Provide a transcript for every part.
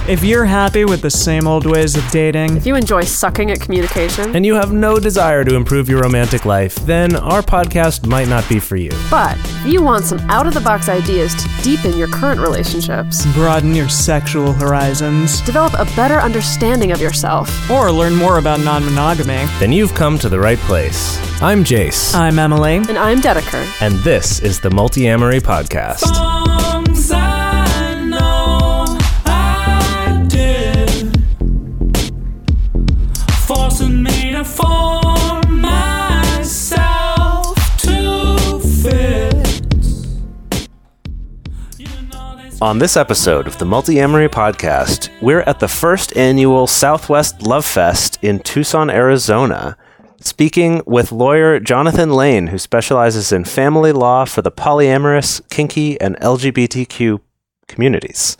If you're happy with the same old ways of dating, If you enjoy sucking at communication, and you have no desire to improve your romantic life, then our podcast might not be for you. but if you want some out-of-the-box ideas to deepen your current relationships, broaden your sexual horizons, develop a better understanding of yourself, or learn more about non-monogamy, Then you've come to the right place. I'm Jace, I'm Emily. and I'm Dedeker. and this is the Multi-Amory Podcast. Songs I know I did, forcing me to form myself to fit. On this episode of the Multi-Amory Podcast, we're at the first annual Southwest Love Fest in Tucson, Arizona, speaking with lawyer Jonathan Lane, who specializes in family law for the polyamorous, kinky, and LGBTQ communities.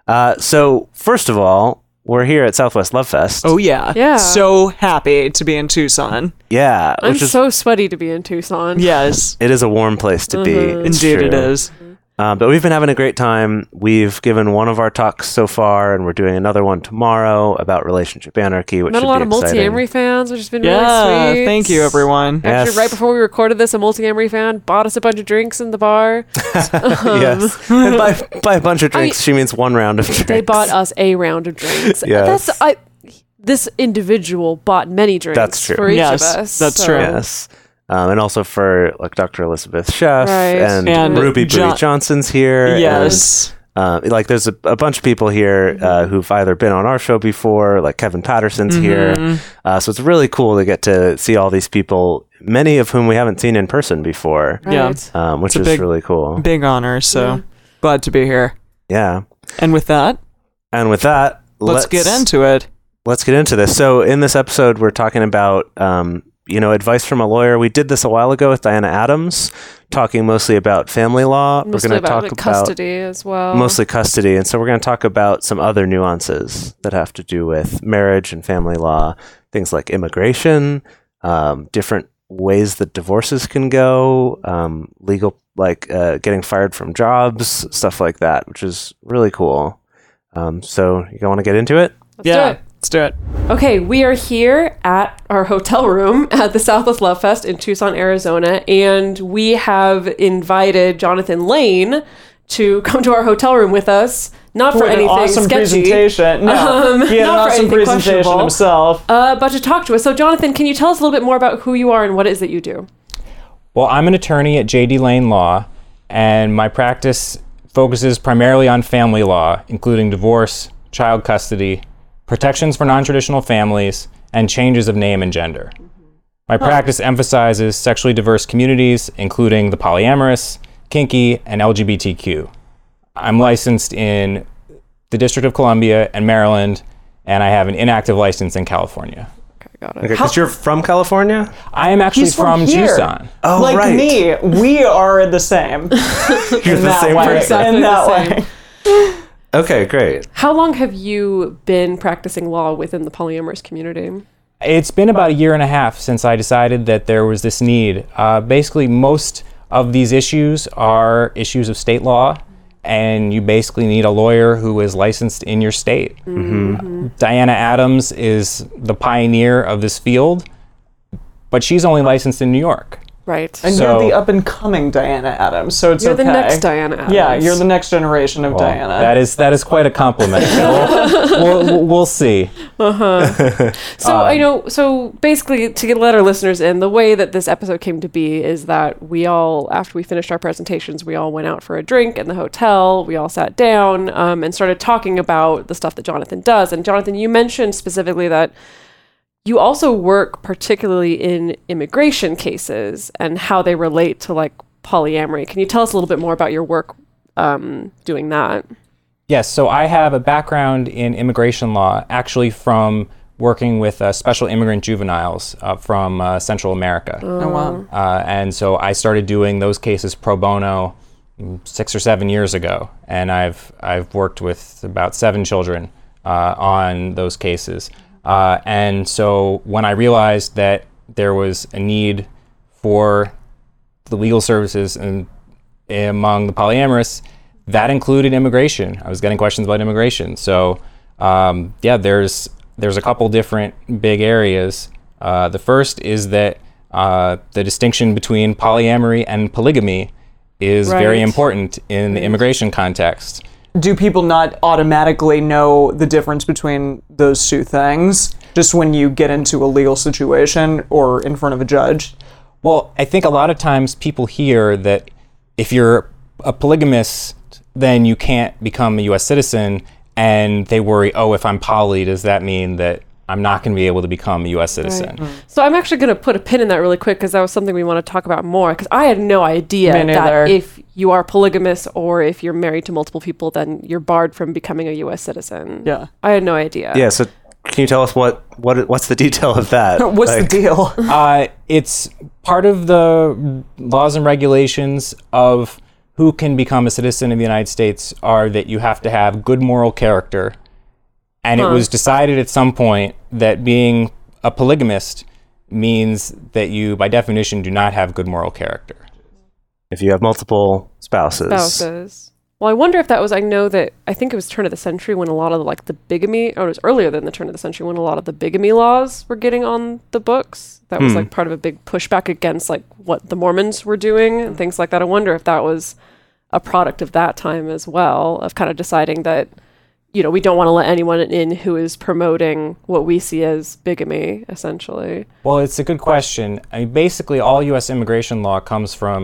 So, first of all, we're here at Southwest Love Fest. Oh yeah. Yeah. So happy to be in Tucson. Yeah, I'm which is so sweaty to be in Tucson. Yes. it is a warm place to be. It's Indeed it true. is. But we've been having a great time. We've given one of our talks so far, and we're doing another one tomorrow about relationship anarchy, which Met should a lot be of exciting. multi-amory fans, which has been Yeah. really sweet. Thank you, everyone. Yeah. Actually, Yes. right before we recorded this, a multi-amory fan bought us a bunch of drinks in the bar. Yes. And by a bunch of drinks, she means one round of drinks. They bought us a round of drinks. Yes. This individual bought many drinks That's true. for each Yes, of us. that's so- true. Yes. And also for like Dr. Elizabeth Sheff Right. and Ruby Booty Johnson's here. Yes. And, like there's a bunch of people here who've either been on our show before, like Kevin Patterson's here. So it's really cool to get to see all these people, many of whom we haven't seen in person before, Right. Yeah. which It's is a big- really cool. Big honor, so glad to be here. Yeah. And with that, And with that, let's get into it. Let's get into this. So in this episode, we're talking about, advice from a lawyer. We did this a while ago with Diana Adams, talking mostly about family law. Mostly we're going to about talk like, about custody as well. mostly custody. And so we're going to talk about some other nuances that have to do with marriage and family law, things like immigration, different ways that divorces can go, legal, like getting fired from jobs, stuff like that, which is really cool. So you want to get into it? Let's do it. Let's do it. Okay, we are here at our hotel room at the Southwest Love Fest in Tucson, Arizona, and we have invited Jonathan Lane to come to our hotel room with us. Not for With an anything awesome sketchy, presentation. No, he had an not for awesome anything presentation questionable. himself. but to talk to us. So, Jonathan, can you tell us a little bit more about who you are and what it is that you do? Well, I'm an attorney at J.D. Lane Law, and my practice focuses primarily on family law, including divorce, child custody, protections for non-traditional families, and changes of name and gender. My practice emphasizes sexually diverse communities, including the polyamorous, kinky, and LGBTQ. I'm licensed in the District of Columbia and Maryland, and I have an inactive license in California. Okay, got it. Okay, because you're from California? I am actually He's from here. Tucson. Oh, Like right. me, we are the same. You're the that same way. person. Exactly In that the way. same. Okay, great. How long have you been practicing law within the polyamorous community? It's been about a year and a half since I decided that there was this need. Basically, most of these issues are issues of state law, and you basically need a lawyer who is licensed in your state. Diana Adams is the pioneer of this field, but she's only licensed in New York. Right. And So- you're the up-and-coming Diana Adams, so it's You're okay. the next Diana Adams. Yeah, you're the next generation of Diana. That is quite a compliment. We'll see. So I know. So basically, to let our listeners in, the way that this episode came to be is that we all, after we finished our presentations, we all went out for a drink in the hotel. We all sat down and started talking about the stuff that Jonathan does. And Jonathan, you mentioned specifically that you also work particularly in immigration cases and how they relate to like polyamory. Can you tell us a little bit more about your work doing that? Yes, so I have a background in immigration law, actually from working with special immigrant juveniles from Central America. Oh, wow. And so I started doing those cases pro bono 6 or 7 years ago, and I've worked with about 7 children on those cases. And so when I realized that there was a need for the legal services among the polyamorous, that included immigration. I was getting questions about immigration. So there's a couple different big areas. The first is that the distinction between polyamory and polygamy is very Right. important in the immigration context. Do people not automatically know the difference between those two things just when you get into a legal situation or in front of a judge? Well, I think a lot of times people hear that if you're a polygamist, then you can't become a U.S. citizen, and they worry, oh, if I'm poly, does that mean that I'm not going to be able to become a U.S. citizen? So I'm actually going to put a pin in that really quick because that was something we want to talk about more because I had no idea Me neither. that if you are polygamous or if you're married to multiple people, then you're barred from becoming a U.S. citizen. Yeah. I had no idea. Yeah, so can you tell us what's the detail of that? What's the deal? It's part of the laws and regulations of who can become a citizen of the United States are that you have to have good moral character. And it was decided at some point that being a polygamist means that you, by definition, do not have good moral character. If you have multiple spouses. Well, I wonder if that was, I think it was turn of the century when a lot of the bigamy, or it was earlier than the turn of the century when a lot of the bigamy laws were getting on the books. That was part of a big pushback against what the Mormons were doing and things like that. I wonder if that was a product of that time as well, of kind of deciding that, we don't want to let anyone in who is promoting what we see as bigamy, essentially. Well, it's a good question. I mean, basically, all U.S. immigration law comes from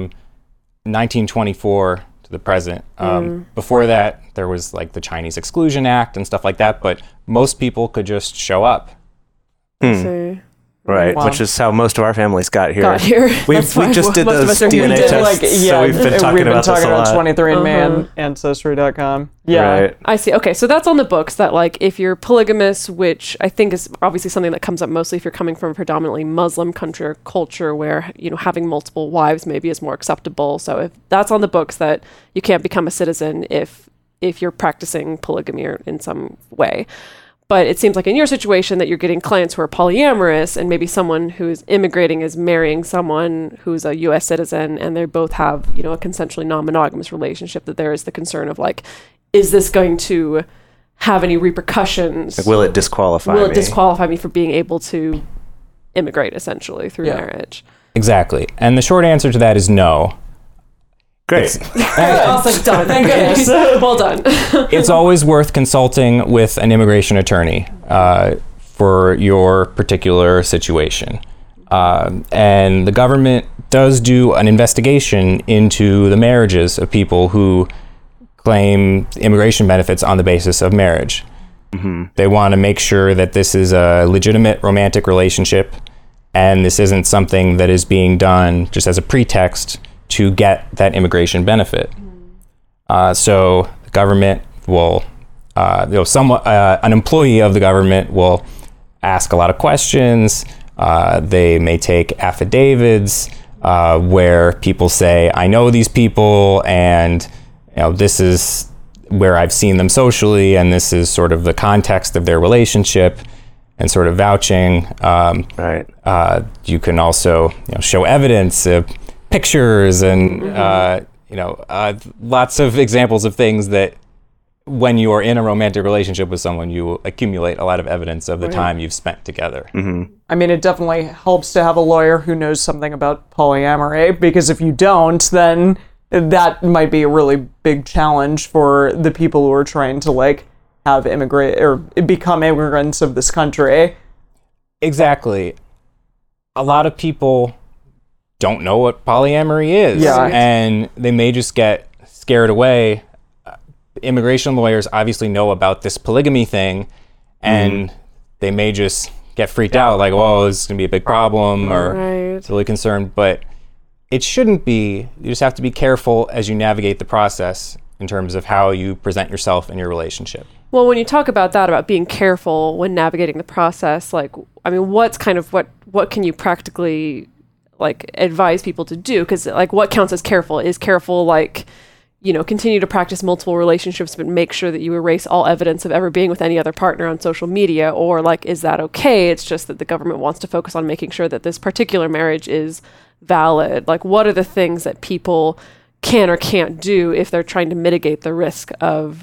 1924 to the present. Before that, there was the Chinese Exclusion Act and stuff like that, but most people could just show up. So, Right, Wow. which is how most of our families got here. We That's why just did most of those us are here DNA today. tests, so we've been talking about this a lot. 23andMe and Ancestry.com. Yeah. Right. I see. Okay, so that's on the books that if you're polygamous, which I think is obviously something that comes up mostly if you're coming from a predominantly Muslim country or culture where, having multiple wives maybe is more acceptable. So if that's on the books that you can't become a citizen if you're practicing polygamy or in some way. But it seems like in your situation that you're getting clients who are polyamorous and maybe someone who's immigrating is marrying someone who's a U.S. citizen and they both have, a consensually non-monogamous relationship, that there is the concern of is this going to have any repercussions? Will it disqualify Will me? it disqualify me for being able to immigrate essentially through Yeah. marriage? Exactly. And the short answer to that is no. Great. Awesome, done. Thank goodness. Well done. It's always worth consulting with an immigration attorney for your particular situation. And the government does do an investigation into the marriages of people who claim immigration benefits on the basis of marriage. They want to make sure that this is a legitimate romantic relationship and this isn't something that is being done just as a pretext to get that immigration benefit. So the government will, an employee of the government will ask a lot of questions. They may take affidavits where people say, I know these people and this is where I've seen them socially and this is sort of the context of their relationship and sort of vouching. Right. You can also show evidence, pictures and lots of examples of things that when you are in a romantic relationship with someone, you will accumulate a lot of evidence of the time you've spent together. I mean, it definitely helps to have a lawyer who knows something about polyamory, because if you don't, then that might be a really big challenge for the people who are trying to have immigrate or become immigrants of this country. Exactly. A lot of people don't know what polyamory is, Yeah. and they may just get scared away. Immigration lawyers obviously know about this polygamy thing, and they may just get freaked out, oh, this is going to be a big problem, or Right. really concerned. But it shouldn't be. You just have to be careful as you navigate the process in terms of how you present yourself in your relationship. Well, when you talk about that, about being careful when navigating the process, what's kind of what can you practically advise people to do? Because what counts as careful? Is careful continue to practice multiple relationships, but make sure that you erase all evidence of ever being with any other partner on social media? Or is that okay? It's just that the government wants to focus on making sure that this particular marriage is valid. What are the things that people can or can't do if they're trying to mitigate the risk of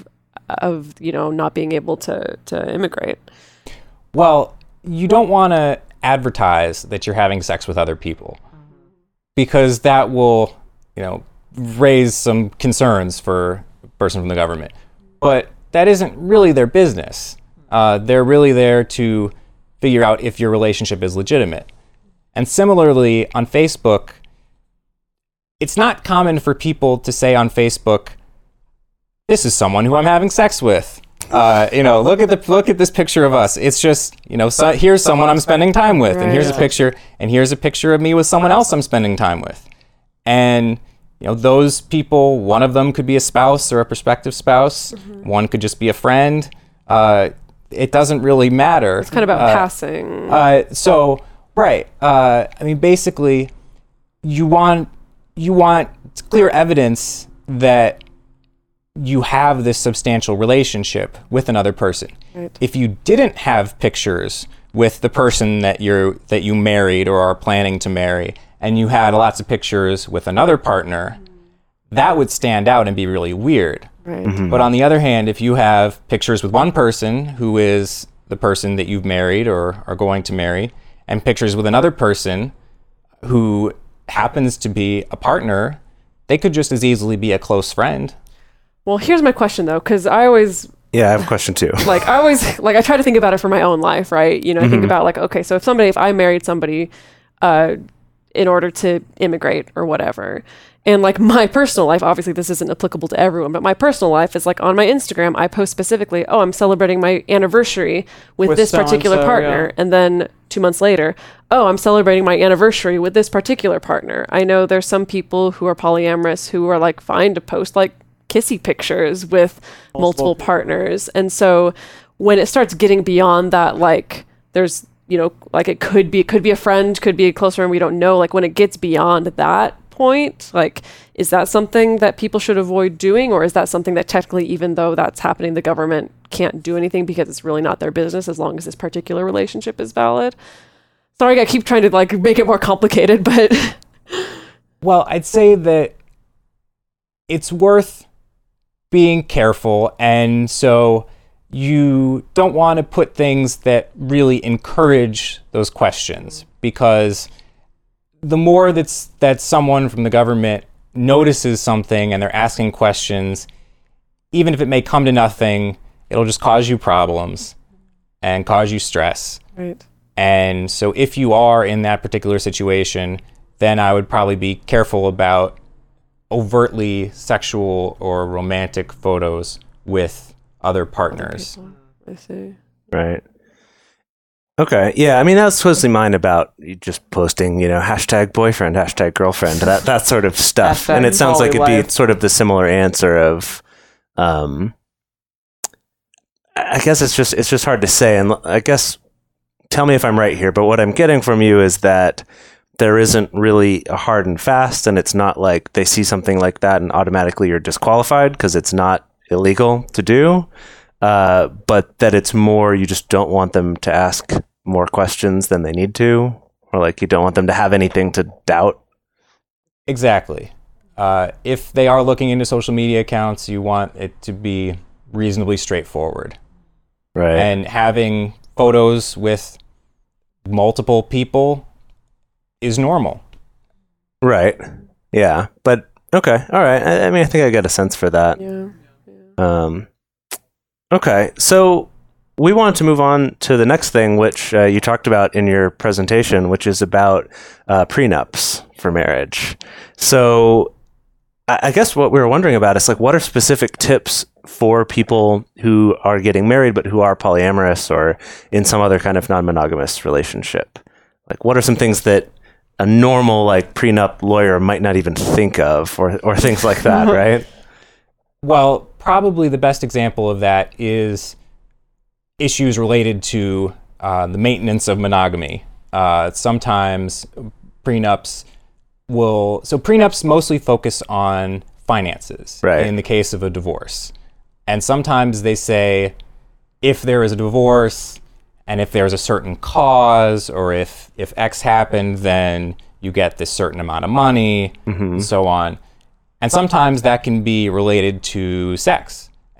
of not being able to immigrate. Well, you don't want to advertise that you're having sex with other people, because that will, raise some concerns for a person from the government. But that isn't really their business. They're really there to figure out if your relationship is legitimate. And similarly, on Facebook, it's not common for people to say on Facebook, "This is someone who I'm having sex with. Look at this picture of us. It's just, here's someone I'm spending time with, and here's a picture of me with someone else I'm spending time with." And those people, one of them could be a spouse or a prospective spouse. One could just be a friend. It doesn't really matter. It's kind of about passing. Basically, you want clear evidence that you have this substantial relationship with another person. Right. If you didn't have pictures with the person that you married or are planning to marry, and you had lots of pictures with another partner, that would stand out and be really weird. Right. But on the other hand, if you have pictures with one person who is the person that you've married or are going to marry, and pictures with another person who happens to be a partner, they could just as easily be a close friend. Well, here's my question though, because I always Yeah, I have a question too. I try to think about it for my own life, right? I think about okay, so if I married somebody in order to immigrate or whatever, and my personal life, obviously this isn't applicable to everyone, but my personal life is on my Instagram, I post specifically, I'm celebrating my anniversary with this particular partner. Yeah. And then 2 months later, I'm celebrating my anniversary with this particular partner. I know there's some people who are polyamorous who are fine to post kissy pictures with multiple partners. And so when it starts getting beyond that, there's, it could be a friend, could be a close friend, we don't know. When it gets beyond that point, is that something that people should avoid doing? Or is that something that technically, even though that's happening, the government can't do anything because it's really not their business as long as this particular relationship is valid? Sorry, I keep trying to make it more complicated, but... Well, I'd say that it's worth being careful, and so you don't want to put things that really encourage those questions, because the more that someone from the government notices something and they're asking questions, even if it may come to nothing, it'll just cause you problems and cause you stress. Right. And so if you are in that particular situation, then I would probably be careful about overtly sexual or romantic photos with other partners. I see. Right. Okay. Yeah. I mean, that was mostly mine about just posting, hashtag boyfriend, hashtag girlfriend, that sort of stuff. And it sounds like it'd be sort of the similar answer of, I guess it's just hard to say. And I guess, tell me if I'm right here, but what I'm getting from you is that there isn't really a hard and fast, and it's not like they see something like that and automatically you're disqualified because it's not illegal to do, but that it's more you just don't want them to ask more questions than they need to, or you don't want them to have anything to doubt. Exactly. If they are looking into social media accounts, you want it to be reasonably straightforward. Right. And having photos with multiple people is normal. Right. Yeah. But okay. All right. I mean, I think I get a sense for that. Yeah. Okay. So we wanted to move on to the next thing, which you talked about in your presentation, which is about prenups for marriage. So I guess what we were wondering about is what are specific tips for people who are getting married, but who are polyamorous or in some other kind of non-monogamous relationship? What are some things that a normal prenup lawyer might not even think of, or things like that, right? Well, probably the best example of that is issues related to the maintenance of monogamy. Sometimes prenups mostly focus on finances, right, in the case of a divorce. And sometimes they say if there is a divorce, and if there's a certain cause, or if X happened, then you get this certain amount of money, and so on. And sometimes that can be related to sex.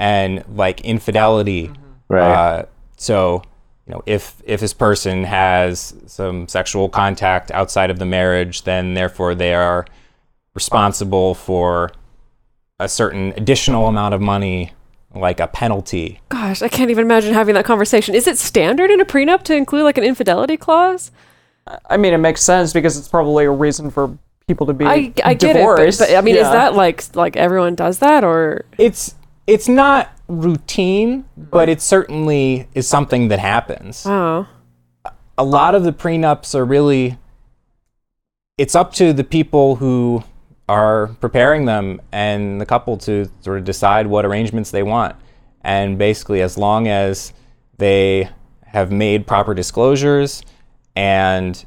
and like infidelity. Right. So, if this person has some sexual contact outside of the marriage, then therefore they are responsible for a certain additional amount of money, like a penalty. Gosh, I can't even imagine having that conversation. Is it standard in a prenup to include like an infidelity clause? I mean, it makes sense because it's probably a reason for people to be I get divorced. it, but I mean, is Yeah. that like everyone does that, or It's not routine, but it certainly is something that happens. oh, A lot of the prenups are really, it's up to the people who are preparing them and the couple to sort of decide what arrangements they want. And basically, as long as they have made proper disclosures and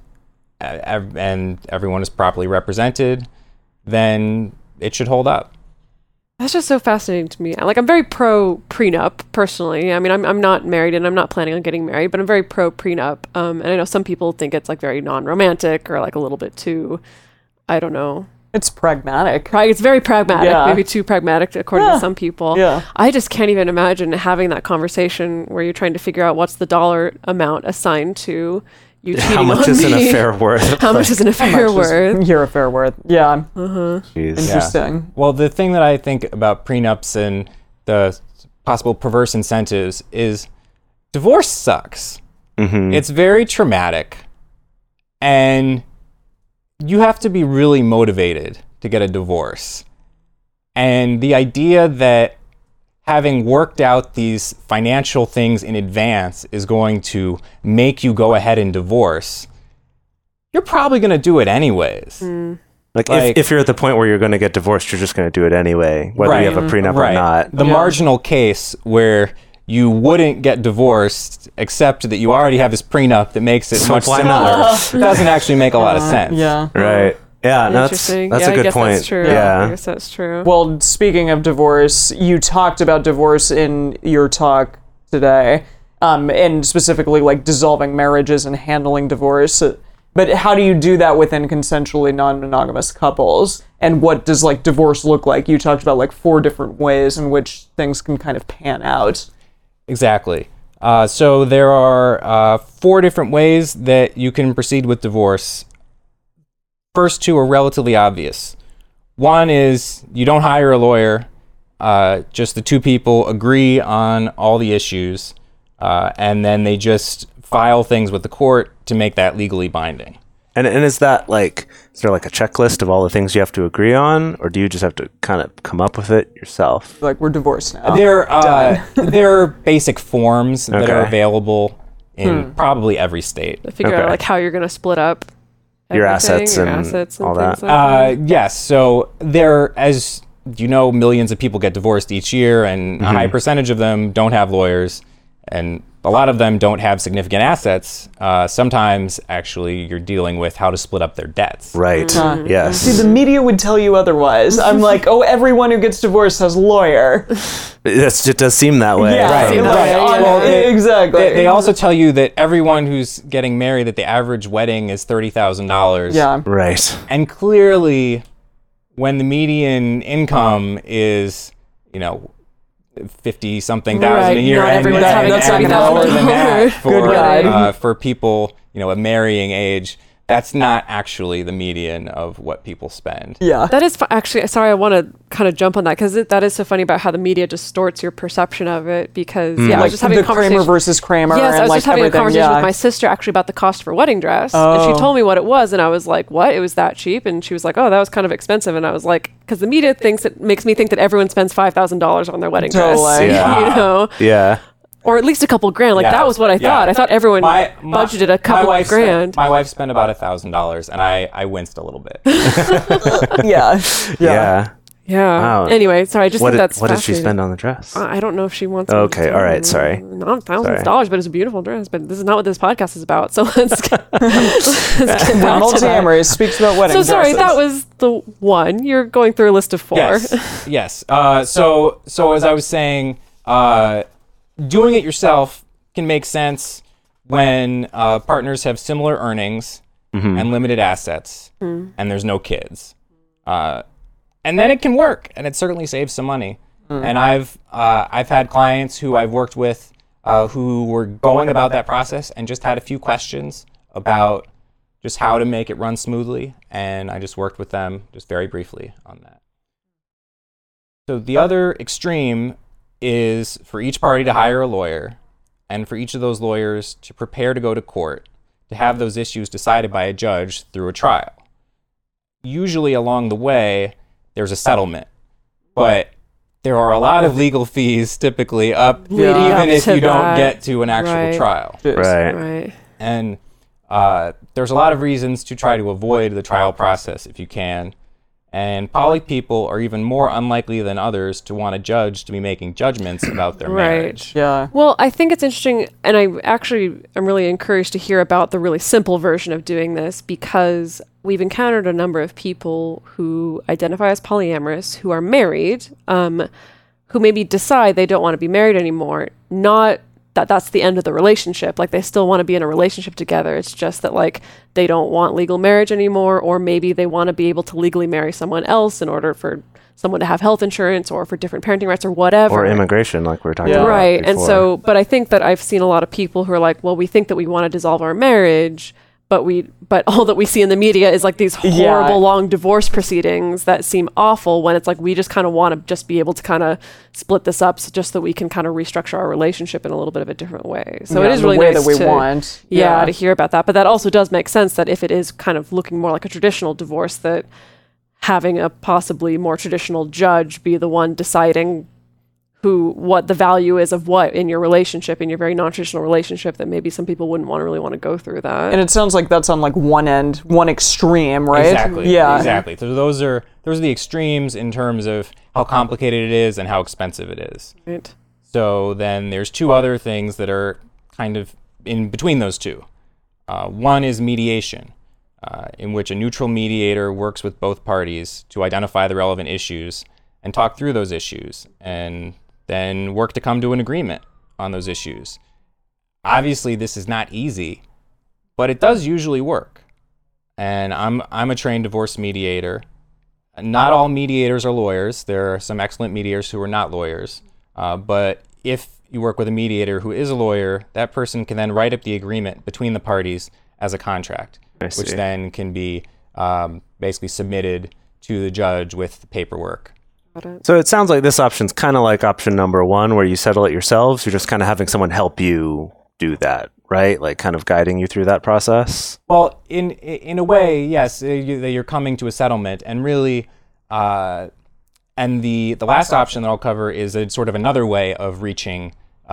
everyone is properly represented, then it should hold up. that's just so fascinating to me. Like, I'm very pro prenup personally. I mean, I'm not married and I'm not planning on getting married, but I'm very pro prenup. And I know some people think it's like very non-romantic or like a little bit too, I don't know. It's pragmatic. It's very pragmatic, Yeah. maybe too pragmatic according to some people. Yeah. I just can't even imagine having that conversation where you're trying to figure out what's the dollar amount assigned to you cheating How much on is an me. affair worth? How much is an affair worth? Your affair worth. Yeah. Jeez. Interesting. Well, the thing that I think about prenups and the possible perverse incentives is divorce sucks. It's very traumatic. And you have to be really motivated to get a divorce. And the idea that having worked out these financial things in advance is going to make you go ahead and divorce, you're probably going to do it anyways. Like, Like- if you're at the point where you're going to get divorced, you're just going to do it anyway, whether you have a prenup or not. The marginal case where you wouldn't get divorced, except that you already have this prenup that makes it So much why similar, not? doesn't actually make a lot of sense. Yeah. Right. Yeah, no, that's Interesting. a I good guess point. That's true. I Yeah. guess that's true. Well, speaking of divorce, you talked about divorce in your talk today, and specifically like dissolving marriages and handling divorce. But how do you do that within consensually non-monogamous couples? And what does like divorce look like? You talked about like 4 different ways in which things can kind of pan out. Exactly. So there are 4 different ways that you can proceed with divorce. First 2 are relatively obvious. One is you don't hire a lawyer. Just the 2 people agree on all the issues, and then they just file things with the court to make that legally binding. And is that like, is there like a checklist of all the things you have to agree on, or do you just have to kind of come up with it yourself? Like we're divorced now. There are basic forms that are Okay. available in probably every state. To figure out Okay. like how you're going to split up Your everything, assets your and assets and all things that. like that. Yes, so there, as you know, millions of people get divorced each year, and a high percentage of them don't have lawyers, and a lot of them don't have significant assets. Sometimes, actually, you're dealing with how to split up their debts. Right. Yes. See, the media would tell you otherwise. I'm like, oh, everyone who gets divorced has a lawyer. It does seem that way. Yeah, Right, right. right. Well, Exactly. They also tell you that everyone who's getting married, that the average wedding is $30,000. Yeah. Right. And clearly, when the median income is, 50-something thousand Right, a year, not and everyone's having and $30,000 lower than that Good God. for people, a marrying age, that's not actually the median of what people spend. Yeah. That is actually, sorry, I want to kind of jump on that because that is so funny about how the media distorts your perception of it because, I was Like just having the a conversation. Kramer versus Kramer. Yes, and I was like just having a everything. conversation Yeah. with my sister actually about the cost for wedding dress. And Oh. she told me what it was. And I was like, what? It was that cheap? And she was like, oh, that was kind of expensive. And I was like, because the media makes me think that everyone spends $5,000 on their wedding dress. Totally. Yeah. Yeah. Or at least a couple grand. Like Yeah. that was what I Yeah. thought. I thought everyone budgeted a couple wife grand. my wife spent about $1,000, and I winced a little bit. Yeah. Yeah. Yeah. Wow. Anyway, sorry, I just What think did, that's what did she fascinating. spend on the dress? I don't know if she wants. Okay, all right, sorry. Not thousands of dollars, but it's a beautiful dress. But this is not what this podcast is about. So let's get back to that. Multi-Amory speaks about wedding So sorry, dresses. that was the one. You're going through a list of 4. Yes. Yes. So as I was saying, doing it yourself can make sense when partners have similar earnings and limited assets, and there's no kids. And then it can work, and it certainly saves some money. And I've had clients who I've worked with who were going about that process and just had a few questions about just how to make it run smoothly, and I just worked with them just very briefly on that. So the other extreme is for each party to hire a lawyer, and for each of those lawyers to prepare to go to court to have those issues decided by a judge through a trial. Usually along the way, there's a settlement, but there are a lot of legal fees typically up, even if you don't get to an actual trial. Right. And there's a lot of reasons to try to avoid the trial process if you can. And poly people are even more unlikely than others to want a judge to be making judgments about their marriage. Yeah. Well, I think it's interesting, and I'm really encouraged to hear about the really simple version of doing this, because we've encountered a number of people who identify as polyamorous, who are married, who maybe decide they don't want to be married anymore, not that's the end of the relationship. Like, they still want to be in a relationship together. It's just that, like, they don't want legal marriage anymore, or maybe they want to be able to legally marry someone else in order for someone to have health insurance or for different parenting rights or whatever. Or immigration, like we were talking about Right. before. And so, but I think that I've seen a lot of people who are like, well, we think that we want to dissolve our marriage, but all that we see in the media is like these horrible long divorce proceedings that seem awful, when it's like we just kind of want to just be able to kind of split this up just so that we can kind of restructure our relationship in a little bit of a different way. So it is really way nice that we to, want. to hear about that. But that also does make sense that if it is kind of looking more like a traditional divorce, that having a possibly more traditional judge be the one deciding what the value is of what in your relationship, in your very non-traditional relationship, that maybe some people wouldn't really want to go through that. And it sounds like that's on like one end, one extreme, right? Exactly. Yeah. Exactly. So those are the extremes in terms of how complicated it is and how expensive it is. Right. So then there's two other things that are kind of in between those two. One is mediation, in which a neutral mediator works with both parties to identify the relevant issues and talk through those issues, and then work to come to an agreement on those issues. Obviously, this is not easy, but it does usually work. And I'm a trained divorce mediator. Not all mediators are lawyers. There are some excellent mediators who are not lawyers. But if you work with a mediator who is a lawyer, that person can then write up the agreement between the parties as a contract, which then can be basically submitted to the judge with the paperwork. So it sounds like this option's kind of like option number one, where you settle it yourselves. You're just kind of having someone help you do that, right? Like kind of guiding you through that process. Well, in a way, yes, you're coming to a settlement, and really, and the last option that I'll cover is a sort of another way of reaching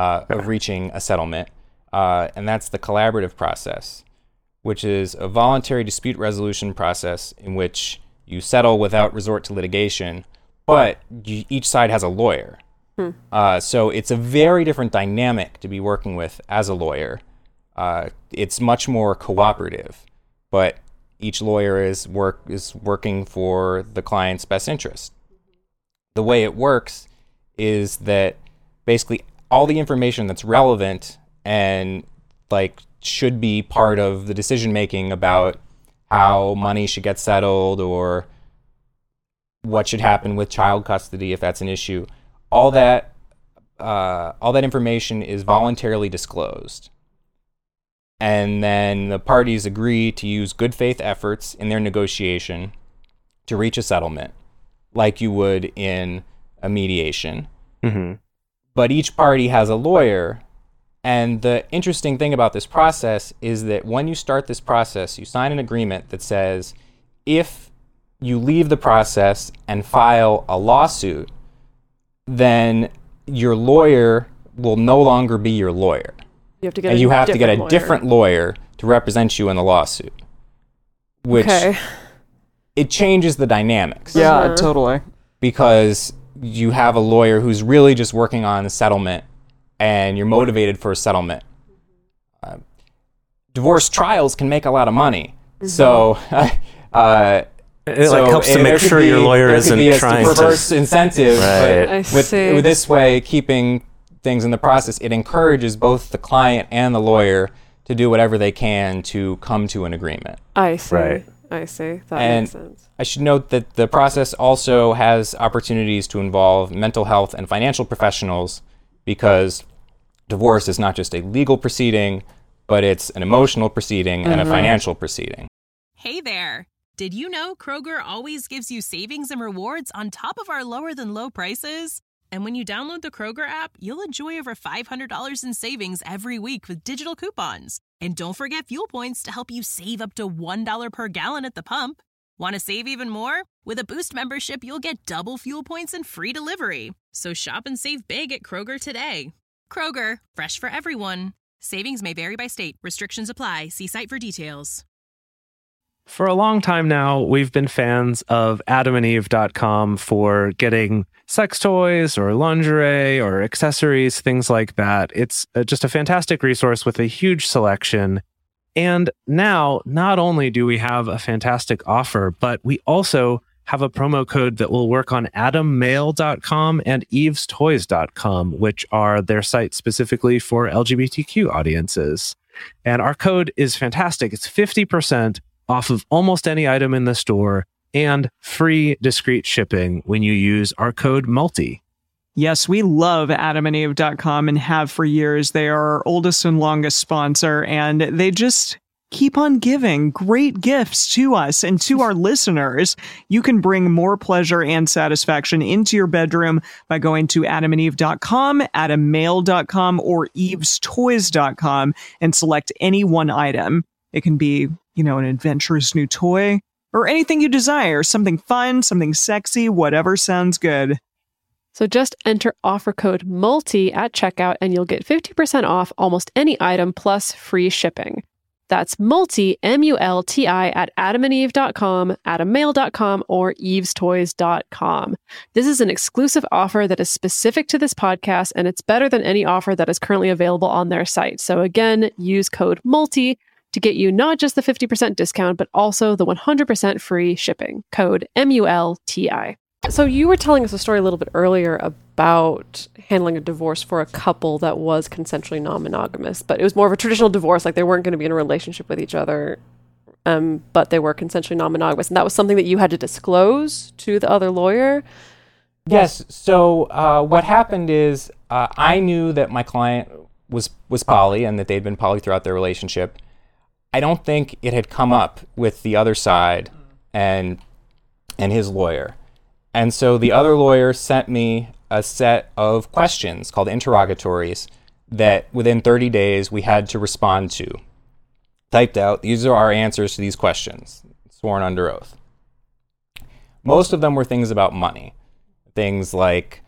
a settlement, and that's the collaborative process, which is a voluntary dispute resolution process in which you settle without resort to litigation, but each side has a lawyer. So it's a very different dynamic to be working with as a lawyer. It's much more cooperative, but each lawyer is working for the client's best interest. The way it works is that basically all the information that's relevant and like should be part of the decision making about how money should get settled or what should happen with child custody if that's an issue, all that information is voluntarily disclosed. And then the parties agree to use good faith efforts in their negotiation to reach a settlement, like you would in a mediation. Mm-hmm. But each party has a lawyer. And the interesting thing about this process is that when you start this process, you sign an agreement that says if you leave the process and file a lawsuit, then your lawyer will no longer be your lawyer. You have to get and you have to get a lawyer. different lawyer to represent you in the lawsuit, which it changes the dynamics. Yeah, totally. Because you have a lawyer who's really just working on the settlement and you're motivated for a settlement. Divorce trials can make a lot of money. So it like helps to make sure your lawyer isn't trying to reverse incentive. Right. But with this way, keeping things in the process, it encourages both the client and the lawyer to do whatever they can to come to an agreement. I see. Right. I see. That And makes sense. I should note that the process also has opportunities to involve mental health and financial professionals, because divorce is not just a legal proceeding, but it's an emotional proceeding and a financial proceeding. Hey there! Did you know Kroger always gives you savings and rewards on top of our lower than low prices? And when you download the Kroger app, you'll enjoy over $500 in savings every week with digital coupons. And don't forget fuel points to help you save up to $1 per gallon at the pump. Want to save even more? With a Boost membership, you'll get double fuel points and free delivery. So shop and save big at Kroger today. Kroger, fresh for everyone. Savings may vary by state. Restrictions apply. See site for details. For a long time now, we've been fans of adamandeve.com for getting sex toys or lingerie or accessories, things like that. It's just a fantastic resource with a huge selection. And now, not only do we have a fantastic offer, but we also have a promo code that will work on adammail.com and evestoys.com, which are their sites specifically for LGBTQ audiences. And our code is fantastic. It's 50% off of almost any item in the store and free discreet shipping when you use our code MULTI. Yes, we love adamandeve.com and have for years. They are our oldest and longest sponsor, and they just keep on giving great gifts to us and to our listeners. You can bring more pleasure and satisfaction into your bedroom by going to adamandeve.com, adammail.com, or evestoys.com and select any one item. It can be, an adventurous new toy or anything you desire, something fun, something sexy, whatever sounds good. So just enter offer code MULTI at checkout and you'll get 50% off almost any item plus free shipping. That's MULTI, M-U-L-T-I, at adamandeve.com, adammail.com, or evestoys.com. This is an exclusive offer that is specific to this podcast, and it's better than any offer that is currently available on their site. So again, use code MULTI to get you not just the 50% discount, but also the 100% free shipping. Code MULTI. So you were telling us a story a little bit earlier about handling a divorce for a couple that was consensually non-monogamous, but it was more of a traditional divorce, like they weren't going to be in a relationship with each other, but they were consensually non-monogamous. And that was something that you had to disclose to the other lawyer? Yes. So what happened is I knew that my client was poly and that they'd been poly throughout their relationship. I don't think it had come up with the other side and his lawyer. And so the other lawyer sent me a set of questions called interrogatories that within 30 days we had to respond to. Typed out, these are our answers to these questions, sworn under oath. Most of them were things about money. Things like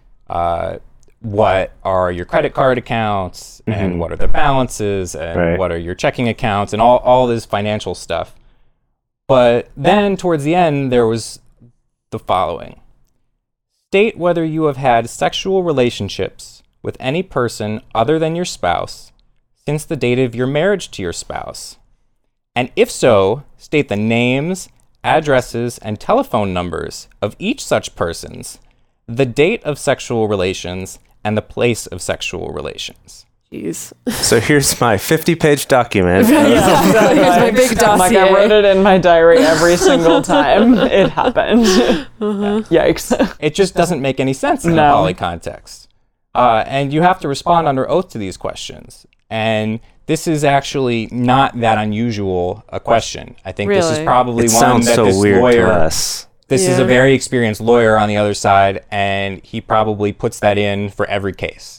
what are your credit card accounts and what are their balances and what are your checking accounts and all this financial stuff. But then towards the end, there was the following. State whether you have had sexual relationships with any person other than your spouse since the date of your marriage to your spouse. And if so, state the names, addresses, and telephone numbers of each such persons, the date of sexual relations, and the place of sexual relations. Jeez. So here's my 50-page document. Here's my big dossier. Like I wrote it in my diary every single time it happened. Yikes. It just doesn't make any sense in a poly context. And you have to respond under oath to these questions. And this is actually not that unusual a question. I think this is probably one that this lawyer... This is a very experienced lawyer on the other side, and he probably puts that in for every case.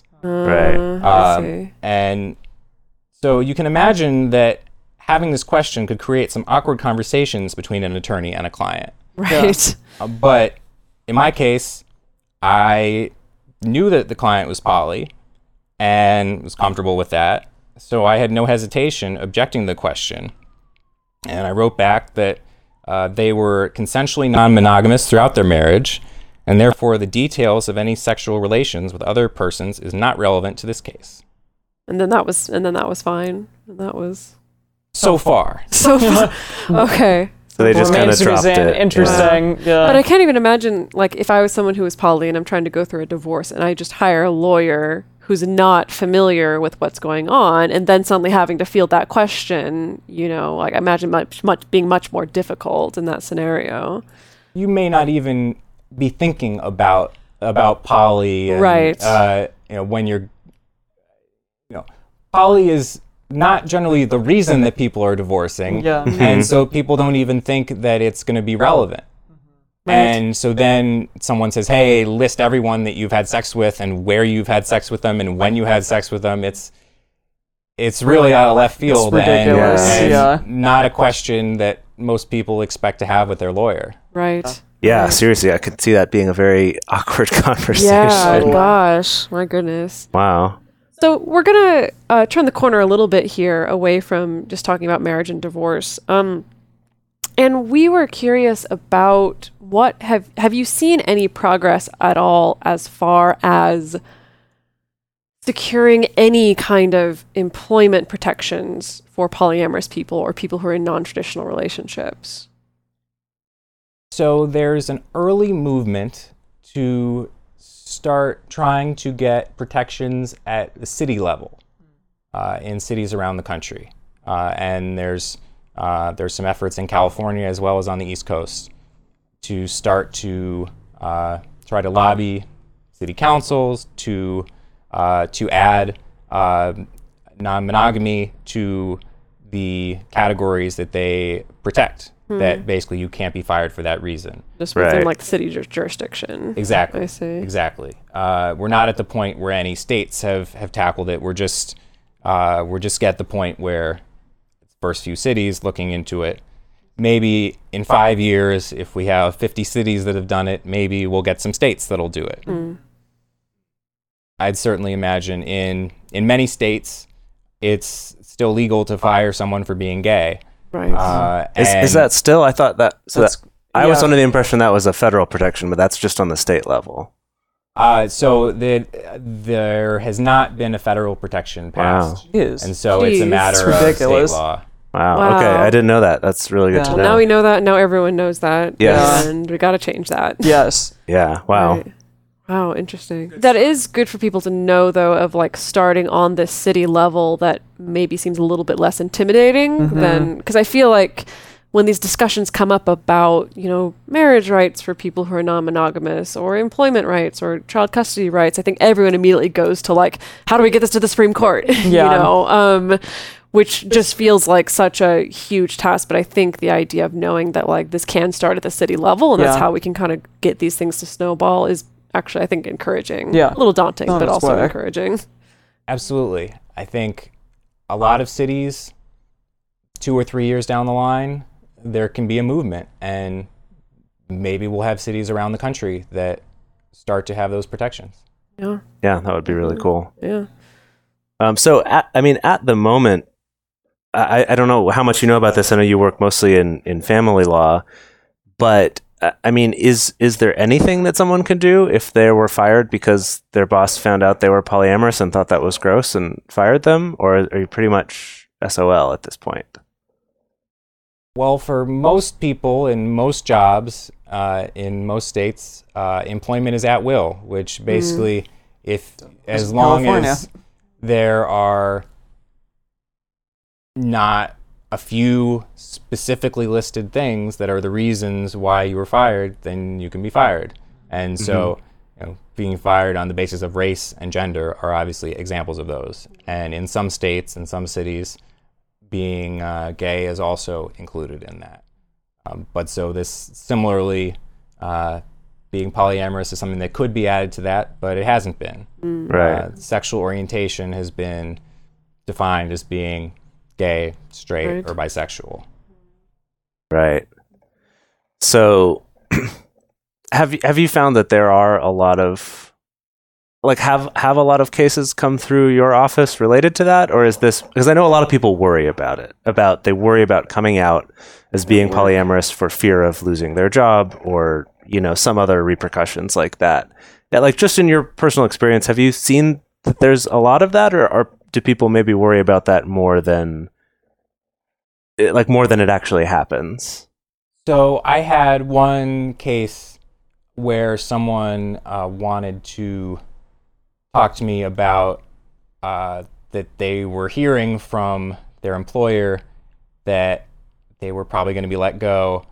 I see. And so you can imagine that having this question could create some awkward conversations between an attorney and a client. Right. But in my case, I knew that the client was poly and was comfortable with that. So I had no hesitation objecting to the question. And I wrote back that they were consensually non-monogamous throughout their marriage, and therefore the details of any sexual relations with other persons is not relevant to this case. And then that was fine. And that was so far. Okay. So they just kind of dropped it. Interesting. Yeah. But I can't even imagine, like, if I was someone who was poly and I'm trying to go through a divorce and I just hire a lawyer who's not familiar with what's going on, and then suddenly having to field that question, like I imagine being much more difficult in that scenario. You may not even be thinking about poly, and, right? When you're, poly is not generally the reason that people are divorcing, and so people don't even think that it's going to be relevant. Right. And so then someone says, hey, list everyone that you've had sex with and where you've had sex with them and when you had sex with them. It's really out of left field, it's ridiculous. and not a question that most people expect to have with their lawyer. Right. Yeah, right. Seriously, I could see that being a very awkward conversation. Yeah, gosh, my goodness. Wow. So we're going to turn the corner a little bit here away from just talking about marriage and divorce. And we were curious about have you seen any progress at all as far as securing any kind of employment protections for polyamorous people or people who are in non-traditional relationships? So there's an early movement to start trying to get protections at the city level in cities around the country. And there's some efforts in California as well as on the East Coast to start to try to lobby city councils to add non-monogamy to the categories that they protect. That basically you can't be fired for that reason. Just within like the city jurisdiction. Exactly. I see. Exactly. We're not at the point where any states have tackled it. We're just at the point where first few cities looking into it. Maybe in 5 years, if we have 50 cities that have done it, maybe we'll get some states that'll do it. I'd certainly imagine in many states, it's still legal to fire someone for being gay. Right. Is that still? I thought that. I was under the impression that was a federal protection, but that's just on the state level. So there has not been a federal protection passed. Wow. And so it's a matter of state law. Wow. Okay, I didn't know that. That's really good to know. Now we know that. Now everyone knows that. Yes. And we got to change that. Yes. Yeah. Wow. Right. Wow, interesting. That is good for people to know, though, of like starting on this city level that maybe seems a little bit less intimidating than, because I feel like when these discussions come up about, marriage rights for people who are non-monogamous or employment rights or child custody rights, I think everyone immediately goes to like, how do we get this to the Supreme Court? Which just feels like such a huge task. But I think the idea of knowing that like this can start at the city level and that's how we can kind of get these things to snowball is actually, I think, encouraging. Yeah. A little daunting, but also encouraging. Absolutely. I think a lot of cities, 2 or 3 years down the line, there can be a movement, and maybe we'll have cities around the country that start to have those protections. Yeah, that would be really cool. Yeah. So, at the moment, I don't know how much you know about this. I know you work mostly in family law, but is there anything that someone could do if they were fired because their boss found out they were polyamorous and thought that was gross and fired them? Or are you pretty much SOL at this point? Well, for most people in most jobs, in most states, employment is at will, which basically, as long as there are not a few specifically listed things that are the reasons why you were fired, then you can be fired. And so, being fired on the basis of race and gender are obviously examples of those. And in some states and some cities, being gay is also included in that. But so this similarly, being polyamorous is something that could be added to that, but it hasn't been. Right. Sexual orientation has been defined as being gay, straight, or bisexual. Right. So, have you found that there are a lot of have a lot of cases come through your office related to that, or is this because I know a lot of people worry about it, they worry about coming out as being polyamorous for fear of losing their job or some other repercussions like that. Yeah, like just in your personal experience, have you seen that there's a lot of that, or do people maybe worry about that more than it actually happens? So I had one case where someone wanted to talked to me about that they were hearing from their employer that they were probably going to be let go.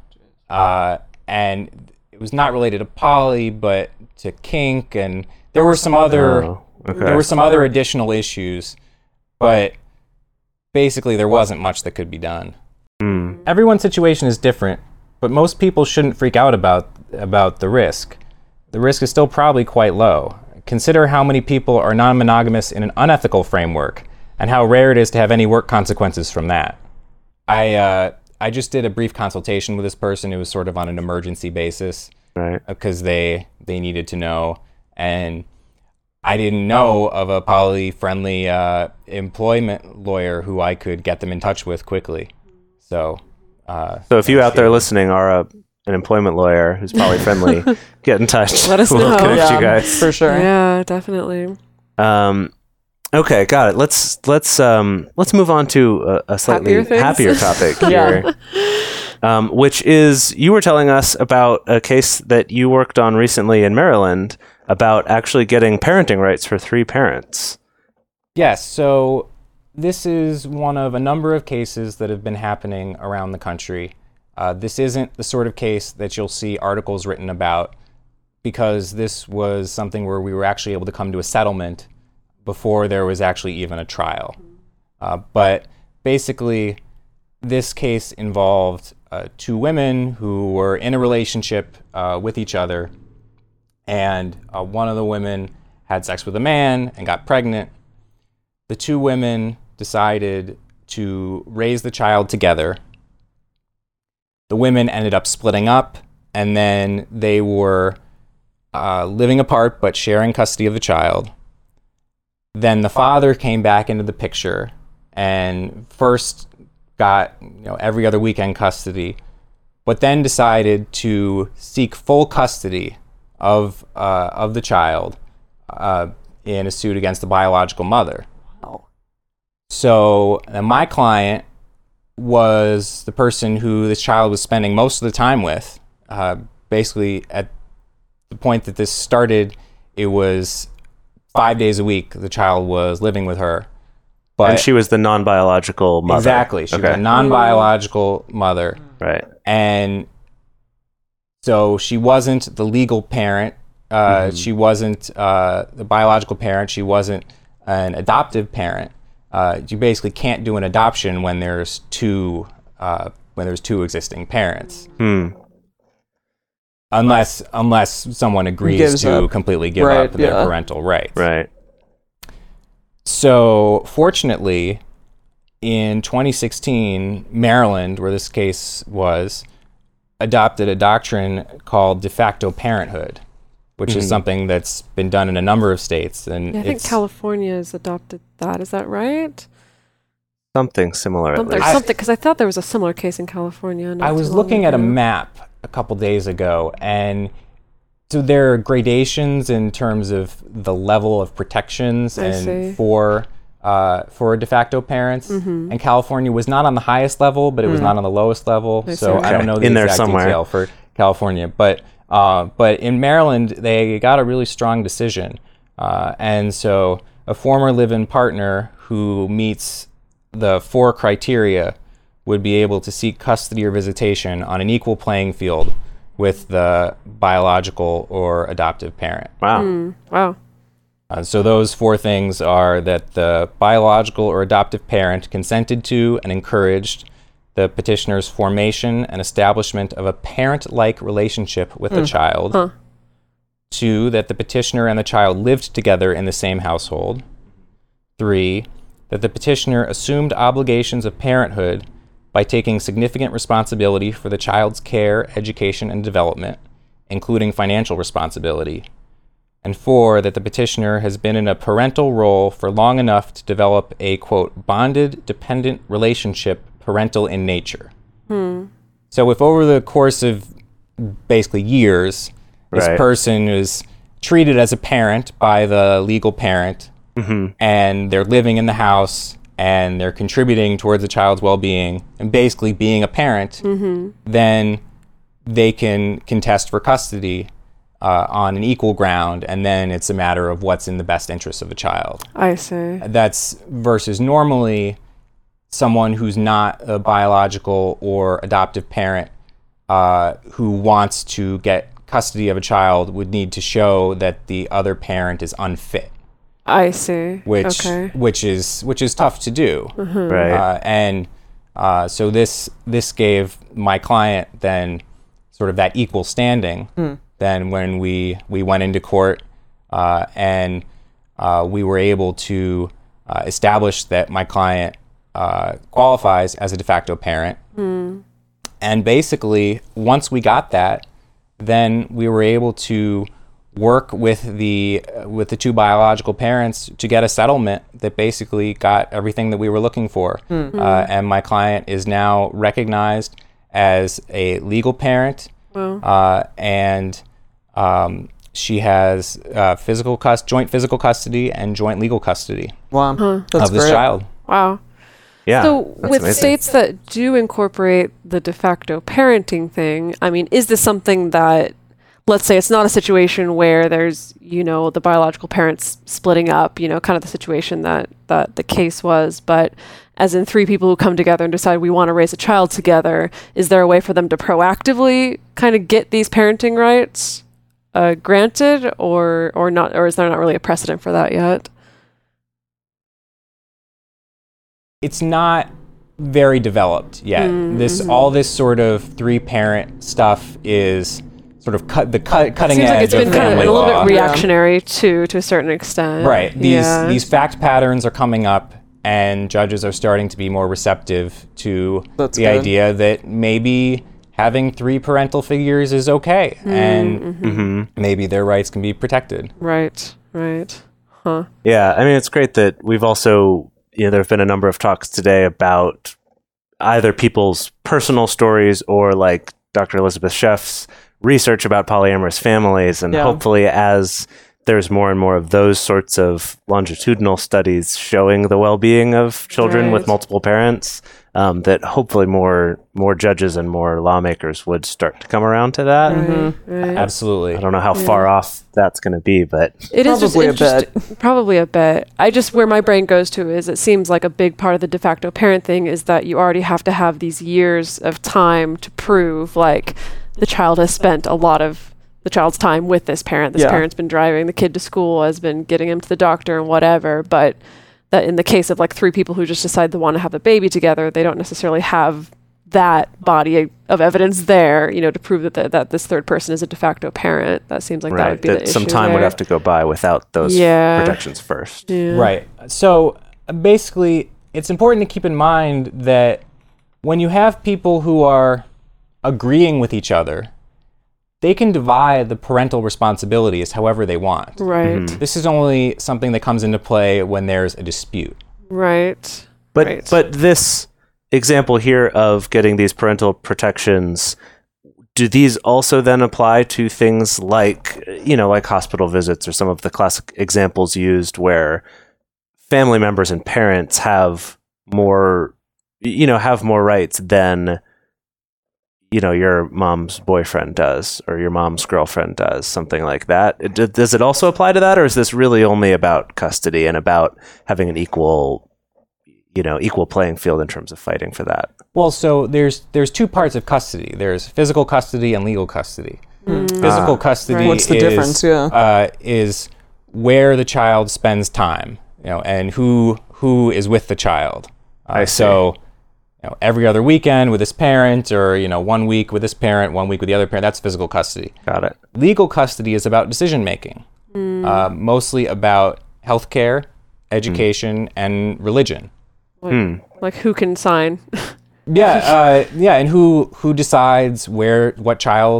And it was not related to poly, but to kink, and there were some other additional issues, but basically there wasn't much that could be done. Everyone's situation is different, but most people shouldn't freak out about the risk. The risk is still probably quite low. Consider how many people are non-monogamous in an unethical framework, and how rare it is to have any work consequences from that. I just did a brief consultation with this person. It was sort of on an emergency basis, Right. Because they needed to know, and I didn't know of a poly-friendly employment lawyer who I could get them in touch with quickly. So if you out there listening are an employment lawyer who's poly-friendly, get in touch. Let us We'll know. connect Yeah, you guys. for sure. Yeah, definitely. Okay, got it. Let's move on to a slightly Happier things? happier topic Yeah. here, which is you were telling us about a case that you worked on recently in Maryland about actually getting parenting rights for 3 parents. Yes, so this is one of a number of cases that have been happening around the country. This isn't the sort of case that you'll see articles written about, because this was something where we were actually able to come to a settlement before there was actually even a trial. But basically, this case involved 2 women who were in a relationship with each other, and one of the women had sex with a man and got pregnant. The 2 women decided to raise the child together. The women ended up splitting up, and then they were living apart but sharing custody of the child. Then the father came back into the picture and first got every other weekend custody, but then decided to seek full custody of the child in a suit against the biological mother. Wow. So my client was the person who this child was spending most of the time with. Basically, at the point that this started, it was 5 days a week the child was living with her. But And she was the non-biological mother. Exactly. She was Okay. a non-biological mother. Right. And so she wasn't the legal parent. She wasn't the biological parent. She wasn't an adoptive parent. You basically can't do an adoption when there's two existing parents, unless someone agrees Gives to up. completely give Right, up their yeah. parental rights. Right. So fortunately, in 2016, Maryland, where this case was, adopted a doctrine called de facto parenthood, which is something that's been done in a number of states. And Yeah, I think it's California has adopted that. Is that right? Something similar at There's least. something, because I thought there was a similar case in California. not I too was long looking at a ago. map a couple days ago, and so there are gradations in terms of the level of protections I and see. for de facto parents. And California was not on the highest level, but it was not on the lowest level. I So see. I don't know the In there exact somewhere. detail for California, but in Maryland they got a really strong decision, and so a former live-in partner who meets the 4 criteria would be able to seek custody or visitation on an equal playing field with the biological or adoptive parent. Wow. Wow. So those 4 things are that the biological or adoptive parent consented to and encouraged the petitioner's formation and establishment of a parent-like relationship with the child. 2, that the petitioner and the child lived together in the same household. 3, that the petitioner assumed obligations of parenthood by taking significant responsibility for the child's care, education, and development, including financial responsibility. And 4, that the petitioner has been in a parental role for long enough to develop a, quote, bonded, dependent relationship, parental in nature. So if over the course of basically years, this Right. person is treated as a parent by the legal parent, and they're living in the house, and they're contributing towards the child's well-being, and basically being a parent, then they can contest for custody on an equal ground, and then it's a matter of what's in the best interest of the child. I see. That's versus normally someone who's not a biological or adoptive parent who wants to get custody of a child would need to show that the other parent is unfit, I see. which is tough to do. Right. So this gave my client then sort of that equal standing. Then when we went into court and we were able to establish that my client qualifies as a de facto parent. And basically, once we got that, then we were able to work with the two biological parents to get a settlement that basically got everything that we were looking for. And my client is now recognized as a legal parent, and she has joint physical custody and joint legal custody Wow. That's of this great. child. Wow. Yeah. So that's with amazing. states that do incorporate the de facto parenting thing, I mean, is this something that, let's say it's not a situation where there's, the biological parents splitting up, kind of the situation that the case was, but as in three people who come together and decide we want to raise a child together, is there a way for them to proactively kind of get these parenting rights granted or not, or is there not really a precedent for that yet? It's not very developed yet. All this sort of three-parent stuff is sort of cutting Seems like edge it's been of kind of family a little law. bit reactionary to a certain extent. Right. Yeah. These fact patterns are coming up, and judges are starting to be more receptive to That's the good. idea that maybe having three parental figures is okay, and maybe their rights can be protected. Right. Huh. Yeah, I mean, it's great that we've also, there have been a number of talks today about either people's personal stories or like Dr. Elizabeth Sheff's research about polyamorous families. And Yeah. hopefully as there's more and more of those sorts of longitudinal studies showing the well-being of children with Right. multiple parents, that hopefully more judges and more lawmakers would start to come around to that. Right. Absolutely. I don't know how far off that's going to be, but It is just Probably a bit. interesting- Probably a bit. Where my brain goes to is it seems like a big part of the de facto parent thing is that you already have to have these years of time to prove like the child has spent a lot of the child's time with this parent. This Yeah. parent's been driving the kid to school, has been getting him to the doctor and whatever. But that in the case of like three people who just decide they want to have a baby together, they don't necessarily have that body of evidence there, to prove that this third person is a de facto parent. That seems like that would be the issue. some time would there. have to go by without those Yeah. protections first. Yeah. Right. So basically, it's important to keep in mind that when you have people who are agreeing with each other, they can divide the parental responsibilities however they want. Right. This is only something that comes into play when there's a dispute. Right. But Right. but this example here of getting these parental protections, do these also then apply to things like, like hospital visits or some of the classic examples used where family members and parents have more rights than your mom's boyfriend does or your mom's girlfriend does, something like that? Does it also apply to that, or is this really only about custody and about having an equal playing field in terms of fighting for that? Well, so there's two parts of custody. There's physical custody and legal custody. Physical custody Right. What's the difference? Yeah. is where the child spends time, and who is with the child. I see. So, every other weekend with this parent, or 1 week with this parent, 1 week with the other parent. That's physical custody. Got it. Legal custody is about decision making, mostly about healthcare, education, and religion. Like who can sign? And who decides what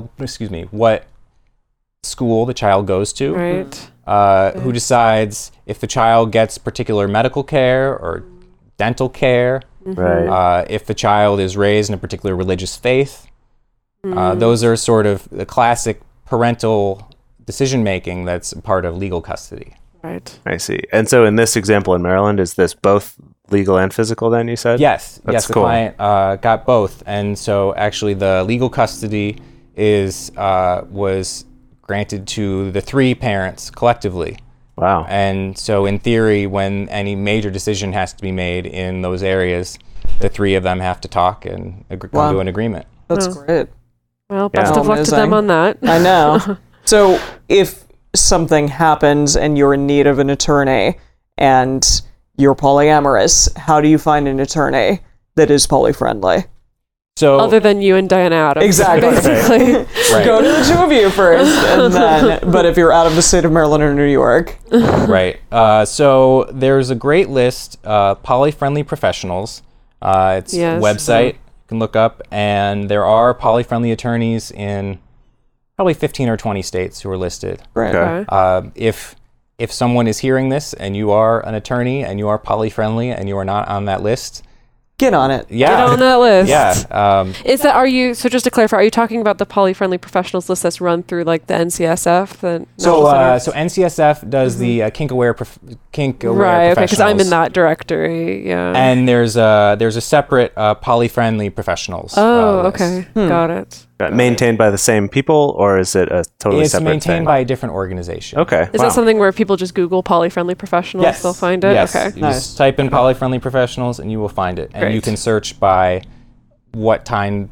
school the child goes to? Right. Who decides if the child gets particular medical care or dental care? Right. If the child is raised in a particular religious faith? Those are sort of the classic parental decision making that's a part of legal custody. Right. I see. And so in this example in Maryland, is this both legal and physical then, you said? Yes, That's the cool. client got both, and so actually the legal custody was granted to the 3 parents collectively. Wow. And so in theory, when any major decision has to be made in those areas, the 3 of them have to talk and come to an agreement. That's great. Well, best of luck to them on that. I know. So if something happens and you're in need of an attorney and you're polyamorous, how do you find an attorney that is poly-friendly? So Other than you and Diana Adams. Exactly. Basically. right, Go to the 2 of you first, and then. But if you're out of the state of Maryland or New York, right. So there's a great list, Poly-Friendly Professionals. It's Yes. a website you can look up, and there are poly-friendly attorneys in probably 15 or 20 states who are listed. right? Okay. If someone is hearing this and you are an attorney and you are poly-friendly and you are not on that list, Get on it. yeah, Get on that list. yeah. Are you, so just to clarify, are you talking about the poly-friendly professionals list that's run through like the NCSF? So NCSF does the kink aware professionals. Right, okay, because I'm in that directory, yeah. And there's a separate poly-friendly professionals. Oh, list. okay. Got it. Maintained by the same people, or is it a totally It's separate maintained thing? by a different organization. Okay. Is that something where people just Google poly-friendly professionals, Yes. they'll find it? Yes. Okay. You just type in poly-friendly professionals and you will find it. And you Great. can search by what kind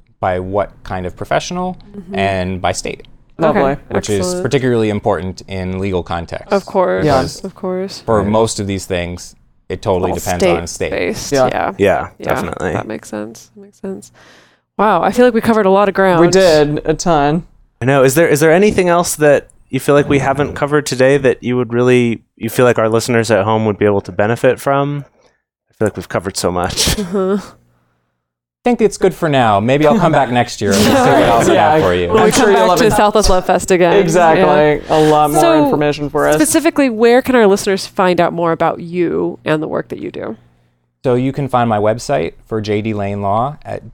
of professional and by state, Lovely. Okay. which is Excellent. particularly important in legal context. Of course. Yes. Of course. For most of these things, it totally depends on state. Based. Yeah. Yeah. Yeah, definitely. That makes sense. Wow, I feel like we covered a lot of ground. We did a ton. I know. Is there anything else that you feel like we haven't covered today that you feel like our listeners at home would be able to benefit from? I feel like we've covered so much. I think it's good for now. Maybe I'll come back next year and see what else I have for you. When we I'm come sure you'll back have to a- Southwest Love Fest again. Exactly. Yeah. A lot more So, information for us. Specifically, where can our listeners find out more about you and the work that you do? So you can find my website for JD Lane Law at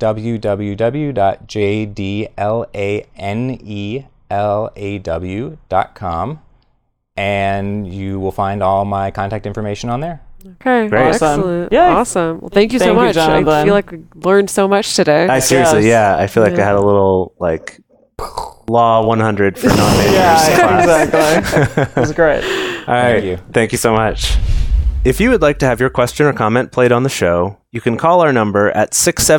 www.jdlanelaw.com, and you will find all my contact information on there. Okay. Great. Excellent. Yay. Awesome. Well, thank you so Thank you, much. I Jonathan. feel like we learned so much today. I seriously, Yes. I feel like I had a little like Law 100 for non-majors Yeah, class. exactly. It was great. All right. you. Thank you so much. If you would like to have your question or comment played on the show, you can call our number at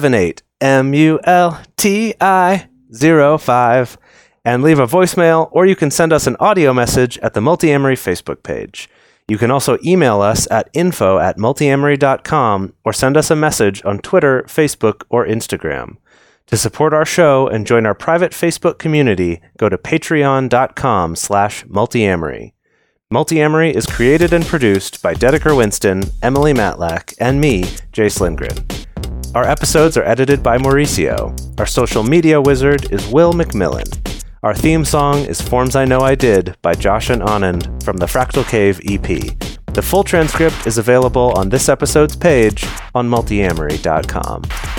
678-MULTI-05 and leave a voicemail, or you can send us an audio message at the Multiamory Facebook page. You can also email us at info@multiamory.com or send us a message on Twitter, Facebook, or Instagram. To support our show and join our private Facebook community, go to patreon.com/multiamory. Multiamory is created and produced by Dedeker Winston, Emily Matlack, and me, Jace Lindgren. Our episodes are edited by Mauricio. Our social media wizard is Will McMillan. Our theme song is Forms I Know I Did by Josh and Anand from the Fractal Cave EP. The full transcript is available on this episode's page on multiamory.com.